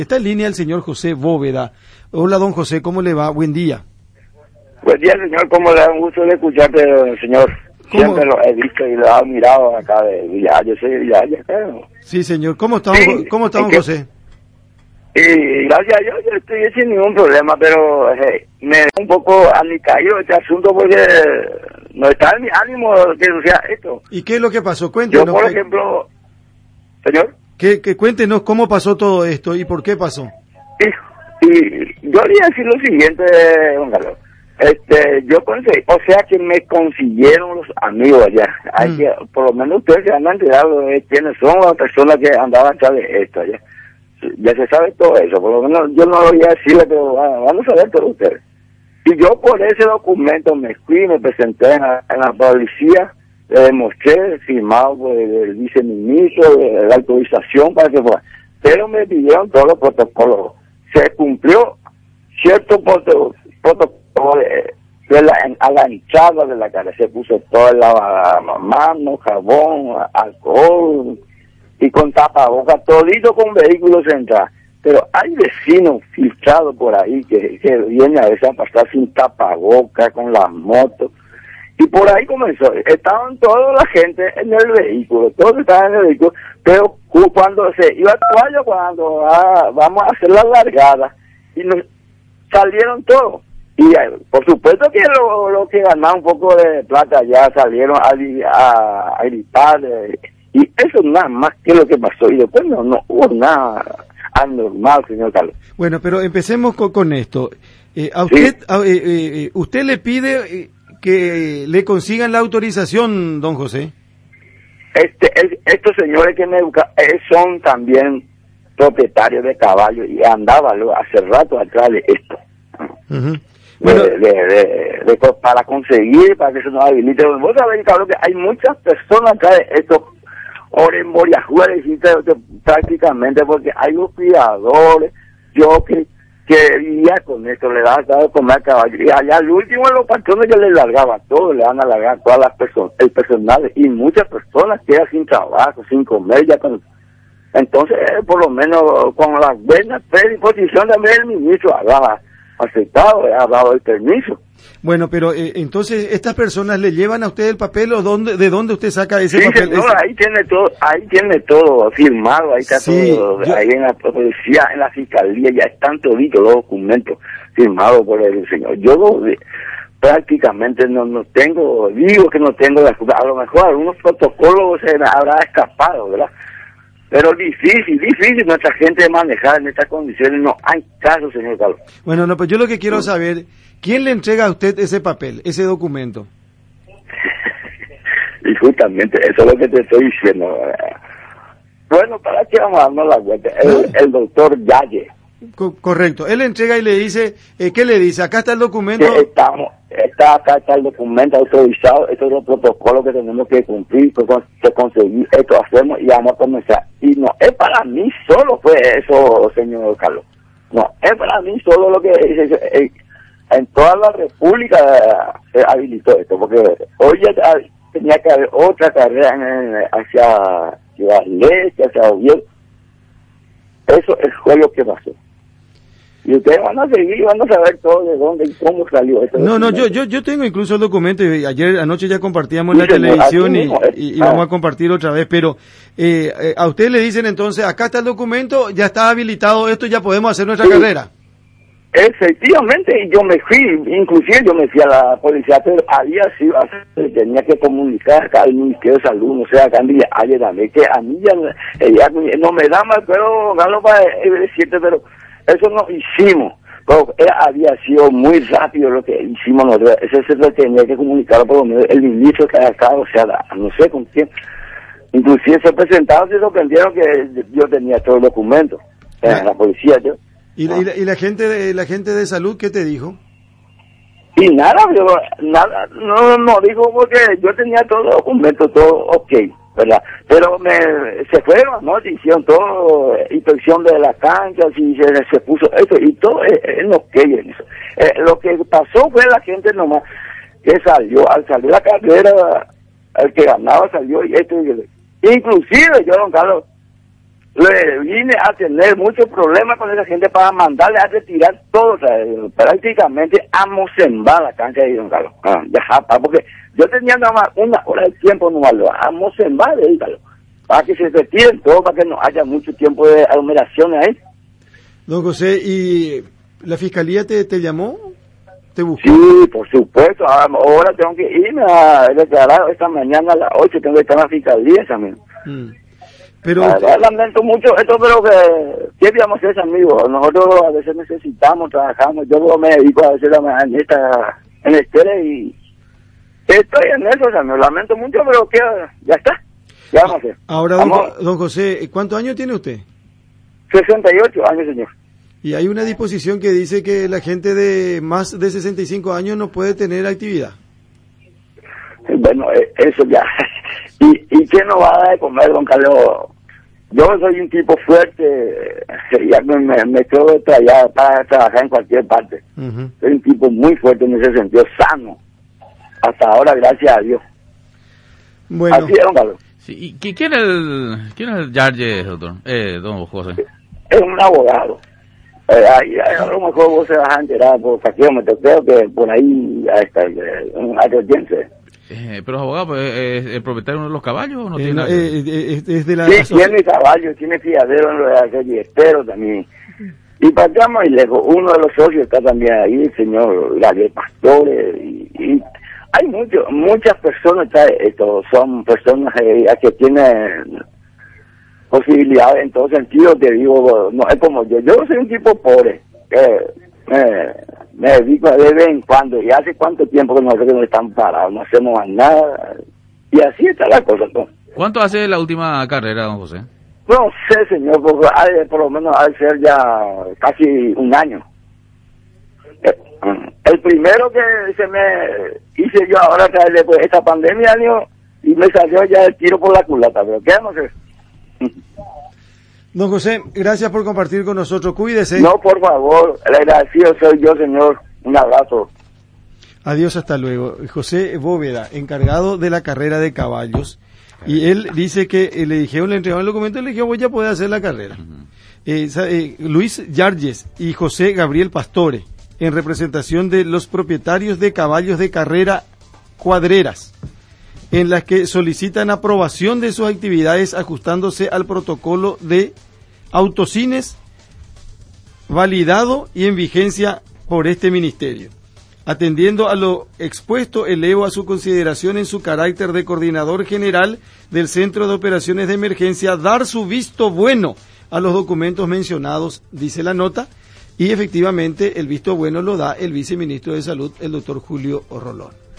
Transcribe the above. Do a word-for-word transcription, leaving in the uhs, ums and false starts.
Está en línea el señor José Bóveda. Hola, don José, ¿cómo le va? Buen día. Buen día, señor. ¿Cómo le da un gusto de escucharte, señor? ¿Cómo? Siempre lo he visto y lo he admirado acá de Villa. Yo soy de Villa, claro. Sí, señor. ¿Cómo está, don, Sí, ¿cómo está, don es que- José? Y gracias a Dios yo estoy sin ningún problema, pero eh, me da un poco alicaído este asunto porque no está en mi ánimo que sea esto. ¿Y qué es lo que pasó? Yo, Cuéntenos. por ¿qué- ejemplo, señor, que, que cuéntenos cómo pasó todo esto y por qué pasó. y, y yo haría decir lo siguiente, don Carlos. Este, yo conseguí, o sea que me consiguieron los amigos allá. Hay Mm. que, por lo menos ustedes se han enterado de quiénes son las personas que andaban atrás de esto allá. Ya se sabe todo eso, por lo menos yo no lo voy a decirle, pero van van a saber todos ustedes. Y yo por ese documento me fui, me presenté en la, en la policía, le demostré, firmado por el, el viceministro, de la autorización para que fuera. Pero me pidieron todos los protocolos. Se cumplió cierto proto- protocolo de, de la, en- a la entrada de la cara. Se puso todo el lavamanos, jabón, alcohol y con tapabocas, todito con vehículos central. Pero hay vecinos filtrados por ahí que, que vienen a veces a pasar sin tapabocas, con las motos. Y por ahí comenzó. Estaban toda la gente en el vehículo, todos estaban en el vehículo, pero ju- cuando se iba a caballo, cuando ah, vamos a hacer la largada, y nos salieron todos. Y eh, por supuesto que lo, lo que ganaban un poco de plata ya salieron a, gri- a, a gritar, eh, y eso nada más que lo que pasó. Y después no, no hubo nada anormal, señor Carlos. Bueno, pero empecemos con, con esto. Eh, a usted, Sí. a- eh, eh, eh, usted le pide eh, que le consigan la autorización, don José. Este, es- estos señores que me educan eh, son también propietarios de caballos y andaba lo- hace rato atrás de esto. Ujú. De- Bueno, de, de- de co- para conseguir, para que se nos habilite. Vos sabés, Carlos, que hay muchas personas acá de esto, oremoriajuas, prácticamente, porque hay los cuidadores, yo que, que vivía con esto, le daba de comer a caballo, y allá al último los patrones que le largaba todo, le van a largar todas las personas, el personal, y muchas personas quedan sin trabajo, sin comer, ya con... Entonces, eh, por lo menos, con la buena predisposición también el ministro habrá aceptado, ha dado el permiso. bueno, pero eh, entonces, ¿estas personas le llevan a usted el papel o dónde, de dónde usted saca ese Sí, papel? señor, Ese- ahí tiene todo, ahí tiene todo firmado, ahí está Sí, todo, yo- ahí en la policía, en la fiscalía, ya están toditos los documentos firmados por el señor. Yo eh, prácticamente no, no tengo, digo que no tengo la culpa, a lo mejor algunos protocolos se me habrá escapado, ¿verdad? Pero difícil, difícil nuestra gente de manejar en estas condiciones, no hay caso, señor Carlos. Bueno, no, pues yo lo que quiero saber, ¿quién le entrega a usted ese papel, ese documento? Y justamente eso es lo que te estoy diciendo. Bueno, ¿para qué vamos a darnos la vuelta? El, el doctor Yaye, Co- correcto. Él le entrega y le dice, eh, ¿qué le dice? Acá está el documento. que estamos, está acá, está el documento autorizado, estos son los protocolos que tenemos que cumplir, que, con- que conseguir, esto hacemos y vamos a comenzar. Y no es para mí solo fue eso, señor Carlos. No, es para mí solo lo que dice. eh, En toda la República eh, se habilitó esto, porque hoy ya ta- tenía que haber otra carrera en, en- hacia Ciudad Leche, hacia Oviedo. Eso es- fue lo que pasó. Y ustedes van a seguir, van a saber todo de dónde y cómo salió esto. No, no, yo, yo, yo tengo incluso el documento y ayer anoche ya compartíamos en Sí, la señor, televisión así y, mismo es. y- y Ah. vamos a compartir otra vez, pero eh, eh, a usted le dicen entonces, acá está el documento, ya está habilitado esto, ya podemos hacer nuestra Sí. carrera. Efectivamente, y yo me fui, inclusive yo me fui a la policía, pero había sido, tenía que comunicar acá al Ministerio de Salud, no sé, acá en Villa Ayer también, que a mí ya, ella no me da más, pero Galo para decirte, pero eso no hicimos, pero eh, había sido muy rápido lo que hicimos nosotros, eso se lo tenía que comunicar por lo menos el ministro que acá, o sea, la- no sé con quién, inclusive se presentaron, se sorprendieron que yo tenía todo el documento, en Ah. la policía yo. ¿Y, la- y la, y la gente de la gente de salud qué te dijo? Y nada, yo, nada, no, no dijo porque yo tenía todo los documentos, todo ok, ¿verdad? Pero me, se fueron, ¿no? Hicieron todo, eh, inspección de las canchas y se, se puso esto y todo es, es ok. Eso. Eh, lo que pasó fue la gente nomás que salió, al salir la carrera, el que ganaba salió y esto y aquello. Inclusive yo, don Carlos, le vine a tener muchos problemas con esa gente para mandarle a retirar todo, o sea, prácticamente a Mocembá la cancha de Don Carlos. Ah, ya, porque yo tenía nada más una hora de tiempo nomás, a Mocembá de Carlos, para que se retiren todo, para que no haya mucho tiempo de aglomeraciones ahí. Don José, ¿y la fiscalía te, te llamó? ¿Te buscó? Sí, por supuesto. Ahora tengo que irme a declarar esta mañana a las ocho, tengo que estar en la fiscalía también. Mm. Pero la verdad, lamento mucho esto, pero que ¿qué digamos es, amigos? Nosotros a veces necesitamos, trabajamos, yo me dedico a veces a en esta en el tele y estoy en eso, o sea, me lamento mucho, pero que ya está. Ya vamos a hacer. Ahora, don, don José, ¿cuántos años tiene usted? sesenta y ocho años, señor. Y hay una disposición que dice que la gente de más de sesenta y cinco años no puede tener actividad. Bueno, eso ya. ¿Y, y quién nos va a dar de comer, don Carlos? Yo soy un tipo fuerte, ya me, me, me quedo detallado para trabajar en cualquier parte. Uh-huh. Soy un tipo muy fuerte en ese sentido, sano. Hasta ahora, gracias a Dios. Bueno. Así es, don Carlos. Sí, ¿y quién es el, quién es el Yarje, doctor? Eh, don José. Es un abogado. Eh, ahí, a lo mejor vos se vas a enterar por kilómetros, creo que por ahí está un agroyense. Eh, pero abogado, pues, ¿es el propietario de uno de los caballos o no eh, tiene no, nada? Eh, eh, es de la sí, tiene caballos, tiene criadero en lo de aquel también. Y para acá más lejos, uno de los socios está también ahí, el señor Gabriel Pastore, y, y hay mucho, muchas personas, está, esto, son personas eh, que tienen posibilidades en todos sentidos, te digo, no es como yo, yo soy un tipo pobre, que me, me dedico de vez en cuando, y hace cuánto tiempo que nosotros no estamos parados, no hacemos nada, y así está la cosa, ¿no? ¿Cuánto hace la última carrera, don José? No sé, señor, porque hay, por lo menos ha de ser ya casi un año. El primero que se me hice yo ahora, que después de esta pandemia, año, y me salió ya el tiro por la culata, pero ¿qué vamos a hacer? Don José, gracias por compartir con nosotros. Cuídese. No, por favor. El agradecido soy yo, señor. Un abrazo. Adiós, hasta luego. José Bóveda, encargado de la carrera de caballos. Y él dice que eh, le dijeron, le entregaron el documento y le dijeron, voy a poder hacer la carrera. Uh-huh. eh, eh, Luis Yarges y José Gabriel Pastore, en representación de los propietarios de caballos de carrera cuadreras, en las que solicitan aprobación de sus actividades ajustándose al protocolo de autocines validado y en vigencia por este ministerio. Atendiendo a lo expuesto, elevo a su consideración en su carácter de coordinador general del Centro de Operaciones de Emergencia dar su visto bueno a los documentos mencionados, dice la nota, y efectivamente el visto bueno lo da el viceministro de Salud, el doctor Julio Rolón.